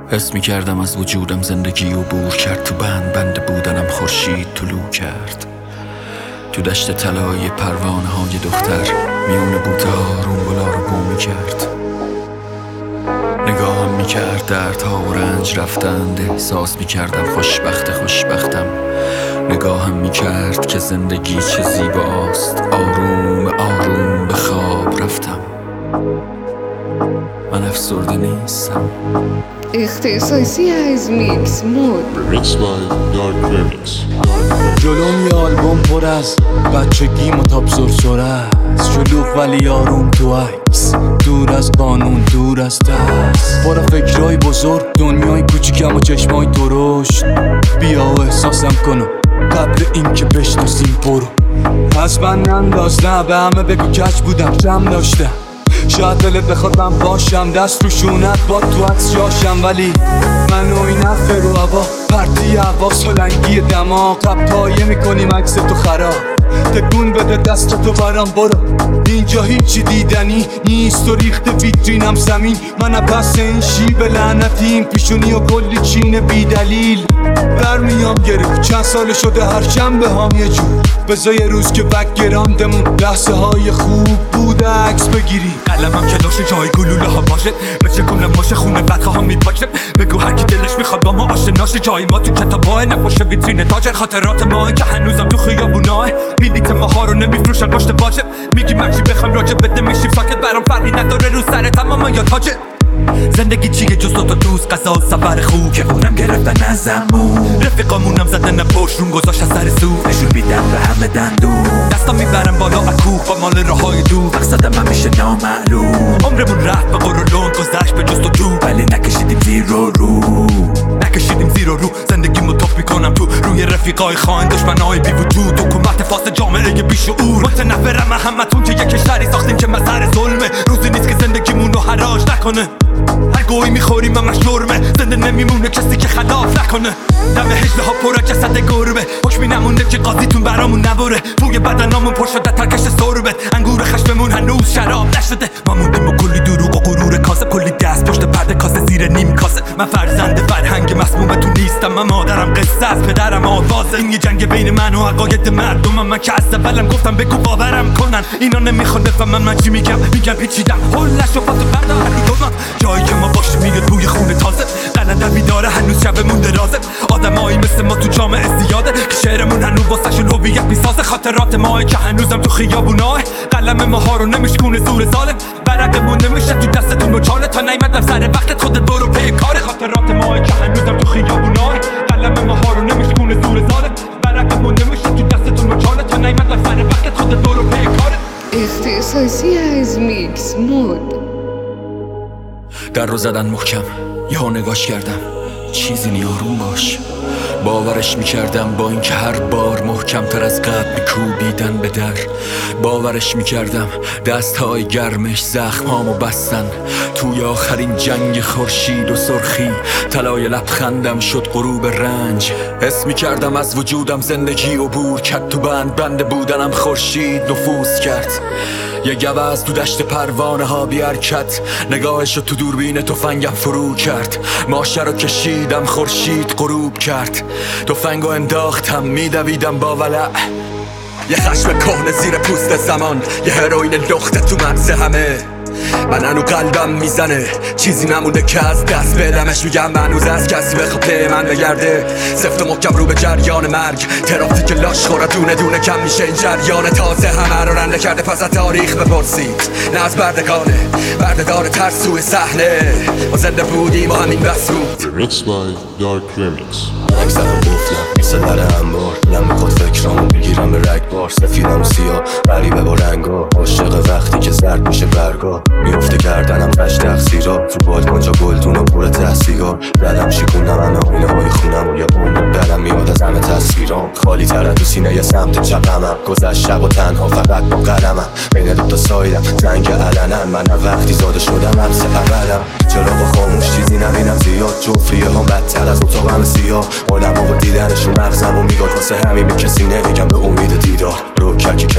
حس می‌کردم از وجودم زندگی عبور کرد. تو بند بودنم خورشید طلوع کرد. تو دشت طلایی پروانه های دختر میون بوتا رونگلا رو بو می‌کرد. نگاهم می‌کرد دردها و رنج رفتند. احساس می‌کردم خوشبختم. نگاهم می‌کرد که زندگی چه زیباست. آروم آروم به خواب رفتم. من افسرده نیستم. اختصاصی از میکس مود Remix by Dark Remix. جلوم یه آلبوم پر از بچگی متاب سرسره است. شلوغ ولی آروم تو عکس، دور از قانون دور از دست، پر فکرهای بزرگ دنیای کوچیکم و چشمای درشت. بیا و احساسم کنم قبل این که بشناسیم برو. پس من ننداز، نه به همه بگو کج بودم کم داشتم. شاید دلت بخواد من باشم دست رو شونت با تو عکس جاشم، ولی من و این افر و هوا پرتی هوا سلنگی دماغ قبطایه میکنیم عکس تو خراب. تکون بده دست تو برام برو. اینجا هیچی دیدنی نیست و ریخت ویترینم زمین. من پس این شیب لعنتیم پیشونی و کلی چین بی دلیل در میام گرفت. چند سال شده هر شنبه هم یه جور بذار یه روز که بک گراندمون لحظه های خوب بوده عکس بگیری. قلمم که داشته جای گلوله ها باشه مثل کنم باشه خونه بدخواه ها میپاشه. بگو هرکی دلش میخواد با ما آشناشه. جای ما تو کتابای نباشه ویترین تاجر. خاطرات ما که هنوزم تو خیابوناه بلیط ماها رو نمیفروشن پشت باشه. میگی من چی بخوام راجع بده میشیم ساکت. برام فرقی نداره رو سر تمام یا تاجه. زندگی چیه جز تو دوست قضا و سفر خوب که اونم گرفتن ازمون. رفیقامونم زدن پشت رون گذاشت از سر سو نشون میدم به همه دندون. دستا میبرم بالا اکوه با مال راهای دور. مقصدم همیشه نامعلوم. عمرمون رفت به قرولون گذشت به جست و جو ولی نکشیدیم زیر و رو. زندگیمو توپ میکنم تو روی رفیقای خاین دشمنای بی وجود. حکومت فاسد جامعه بیشعور متنفرم همتون که یک کشوری ساختیم که مظهر ظلمه. روزی نیست که زندگیمونو حراج نکنه. هر گویی میخوریم همش جرمه. زنده نمیمونه کسی که خلاف نکنه. دم هجله ها پر جسد گربه. حکمی نمونده که قاضیتون برامون نبره. توی بدنامون پر شده ترکش سربت. انگور خشممون هنوز شراب نشده. ما موندیم و کلی دروغ و غرور کاسب. کلی دست پشت پرده کاسه زیر نیم کاسه. من فرزند فرهنگ مسمومتون نیستم. من مادرم قصه است پدرم آوازه. این یه جنگ بین من و عقاید مردمم. من که از اولم گفتم بگو باورم کنن. اینا نمیخوان بفهمن من چی میگم پیچیدم هلش و پاتو بردار جایی که ما باشیم میاد بوی خونه تازه. قلندمی داره هنوز شبمون درازه. آدمایی مثل ما تو جامعه زیاده که شعرمون هنوز واسهشون هویت میسازه. خاطرات ماه که هنوزم تو خیابوناه. قلم ماها رو نمیشکونه زور ظالم. برقمون نمیشه تو دستتون و چاله. تا نیومدم سر وقتت خودت برو پی کاره. خاطرات ماه که هنوزم تو خیابوناه. قلم ماها رو نمیشکونه زور ظالم. برقمون نمیشه تو دستتون و چاله. تا نیومدم سر وقتت خودت برو پی کاره. اختصاصی از میکس مود در رو زدن محکم یهو نگاش کردم. چیزی نی آروم باش. باورش میکردم با اینکه هر بار محکمتر از قبل میکوبیدن به در. باورش میکردم دستهای گرمش زخمامو بستن. توی آخرین جنگ خورشید و سرخی طلای لبخندم شد غروب رنج. حس میکردم از وجودم زندگی عبور کرد. تو بند بودنم خورشید نفوذ کرد. یه گوز تو دشت پروانه ها بی حرکت. نگاهشو تو دوربین تفنگم فرو کرد. ماشه رو کشیدم خورشید غروب کرد. تفنگو انداختم میدویدم با ولع. یه خشم کهنه زیر پوست زمان. یه هروئین لخته تو مغز همه. من هنو قلبم میزنه چیزی نمونده که از دست بدمش. میگم هنوز از کسی بخواد به من بگرده. سفت و محکم رو به جریان مرگ. ترافیک لاش خورا دونه دونه کم میشه این جریان. تازه همه رو رنده کرده پس از تاریخ بپرسید. نه از بردگانه بردهدار ترسوی صحنه. ما زنده بودیم و همین بس بود. Remix by Dark Remix. اکثرم گفتم مثل در انبار. دلم میخواد فکرامو بگیرم به رگبار. سفیدم و سیاه غریبه با رنگا. عاشق وقتی که زرد میشه برگا. میفته گردنم رشت تقصیرا. تو بالکن جا گلدون و پر تحصیلار. دلم شکونم همه آینه های خونم و یه عمر دلم میاد از همه تصویرام. خالی تره تو سینه یه سمت چپمم. گذشت شب و تنها فقط با قلمم. بین دوتا سایدم زنگ علنن. من وقتی زاده شدم حبس اولم. چراغ خاموش چیزی نبینم زیاد. جفریه هم بدتر از اتاقم سیاه. آدم ها با دیدنشون مغزم و میگاد. واسه همین به کسی نمیگم به امید دیدار. رو ککی کنارت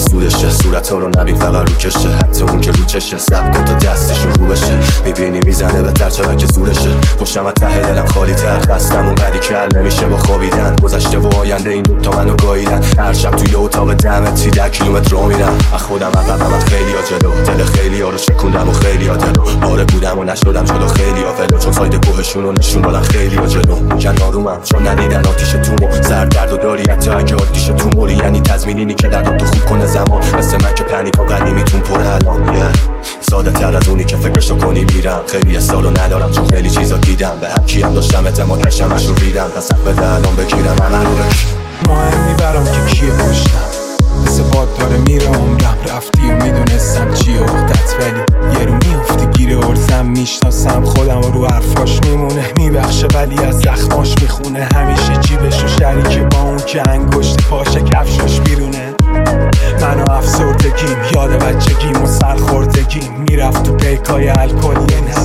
زودشه صورت ها رو نبین فقط رو کشه حتی اون که رو چشه سب کن تا دستشون رو بشه میبینی میزنه به ترچه که زورشه پشتم از ته دلم خالی تر خستم اون قدی کل نمیشه با خوابیدن گذشته و آینده این دوتا منو گاییدن هر شب توی اتاق دمت 10 کیلومتر رو میرم از خودم عقبم از خیلی ها جلو دل خیلی ها رو شکوندم و خیلی ها دلو باره بودم و نشدم جلو خیلی ها ولو چون ساید کوهشون رو نشون دادن خیلی ها جلو میگن آرومم چون ندیدن آتیش تومو سر درد و داری حتی اگه آتیش تو موری یعنی تضمینی که دردم تو خوب کنه زمان مثل من که پنیک ها قدیمیتون پر الان ساده تر از اونی که فکرشو کنی میرم خیلی اصرارو ندارم چون خیلی چیزا دیدم به هر کیم داشتم اعتماد نشمش رو ریدم پس حق بده الان بگیرم عمل رو بک مهم میبرم که کیه پشتم مثل باد داره میره عمرم رفتی و میدونستم چیه وقتت ولی یه رو میفتی گیره ارزم میشناسم خودم و رو حرفاش میمونه میبخشه ولی از زخماش میخونه همیشه جیبش و شریکه با اون که انگشت پاشه کفشاش بیرونه من و افسردگیم یاد بچگیم و سرخوردگیم میرفت تو پیکای الکلی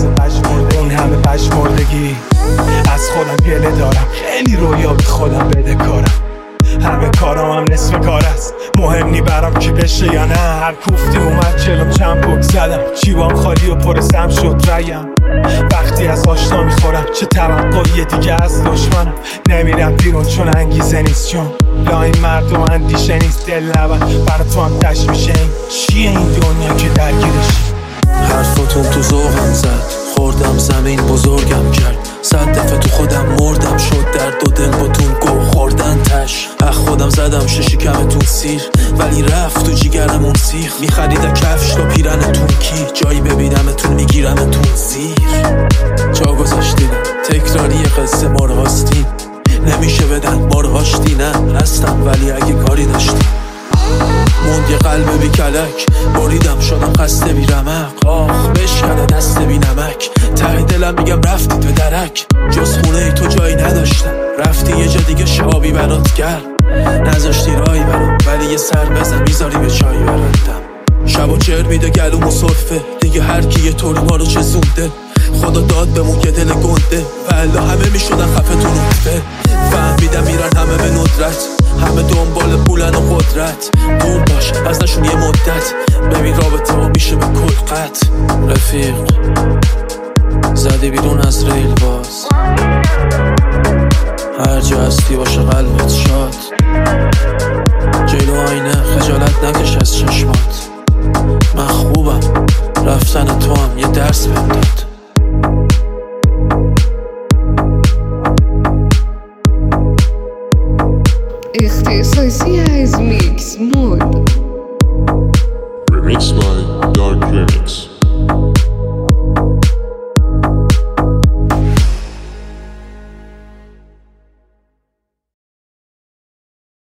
اون همه پشمردگی از خودم گله دارم خیلی رویا به خودم بده کارم همه کارام هم نصف کار است مهم نی برام کی بشه یا نه هر کوفتی اومد جلوم چند پک زدم جیبام خالی و پر سم شد ریم وقتی از آشنا میخورم چه توقعی دیگه از دشمنم نمیرم بیرون چون انگیزه نیست چون لاین مردم اندیشه نیست دل نبر برا تو هم تش میشه این چیه این دنیا که درگیرش حرفاتون تو ذوقم زد خوردم زمین بزرگم کرد 100 دفعه تو خودم مردم شد درد و دل باتون گو خوردن تش اخ خودم زدم شکمتون سیر ولی رفت تو جیگرم اون سیخ میخرید کفش تا پیرنتون کی جایی ببینمتون میگیرمتون زیر جا گذاشتینم تکراری قصه ما رو هاستین نمیشه بدن ما رو هاشتی نه هستم ولی اگه کاری داشتیم موند یه قلب بی کلک بریدم شدم خسته بی رمق آخ بشکنه دست بی نمک ته دلم میگم رفتی تو درک جز خونه ای تو جایی نداشتم رفتی یه جا دیگه شابی برات گرم نذاشتی رایی برام ولی یه سر بزن میذاری به چایی برندم شب و چر میده گلوم و صرفه دیگه هر کی یه طوری ما رو چسونده خدا داد بمون که دل گنده والا همه میشدن خفه تو نطفه فهمیدم میرن همه به ندرت همه دنبال پولن و قدرت دور باش ازشون یه مدت ببین رابطه ها میشه به کل قطع رفیق زدی بیرون از ریل باز هر جا هستی باشه قلبت شاد جلو آینه خجالت نکش از چشمات من خوبم رفتن تو هم یه درس بهم داد اختصاصی از میکس مود Remixed by Dark Remix.